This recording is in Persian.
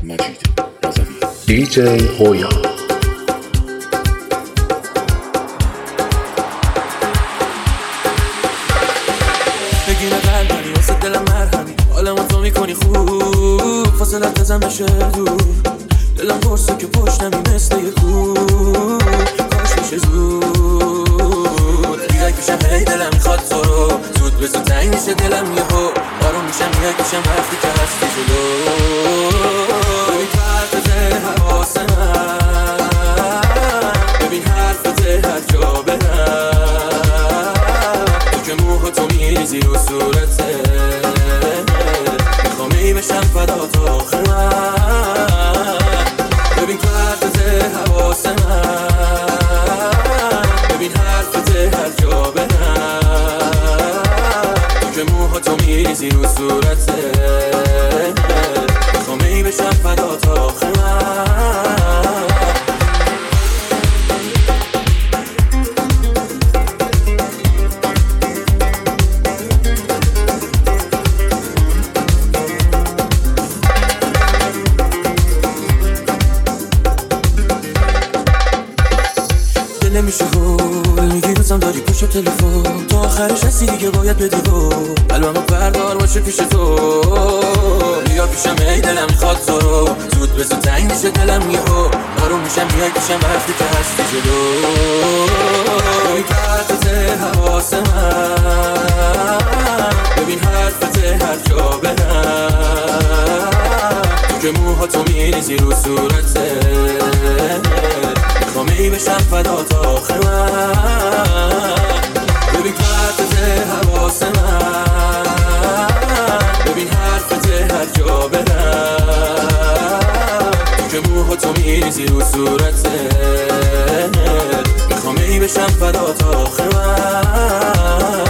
مجید رضوی دیجی هویا. بگیره قلبی واسه دلم مرهمی، حالمو تو میکنی خوب، فاصلت بزن بشه دور، دلم پرسه که پشتمی مثل یه کوه، کاش میشه زود بیای پیشم، هی دلم میخواد تو رو، زود به زود تنگ میشه دلم یهو، آروم میشم میای پیشم وقتی که هستی جلو، ببین حرفت حواس من، ببین حرفت هر جا برم، تو که موها تو میریزی رو صورته، میخوام ای بشم فدا تا آخر من، ببین حرفت حواس من، ببین حرفت هر جا برم، تو که موها تو میریزی رو صورته، میخوام ای بشم فدا تا آخر من. نمیشه گل میگی روزم داری پشت تلفن، تو آخرش هستی دیگه باید بدی گل، قلبمو بردار باشه پیش تو، بیا پیشم ای دلم میخواد تو رو، زود به زود تنگ میشه دلم یهو، آروم میشم میای پیشم وقتی که هستی جلو، ببین حرفت حواس من، ببین حرفت هر جا برم، تو که موها تو میریزی رو صورته، میخوام ای بشم فدا تا آخر من، ببین حرفت حواس من، ببین حرفت هر جا برم، تو که موها تو میریزی رو صورته، میخوام ای بشم فدا تا آخر من.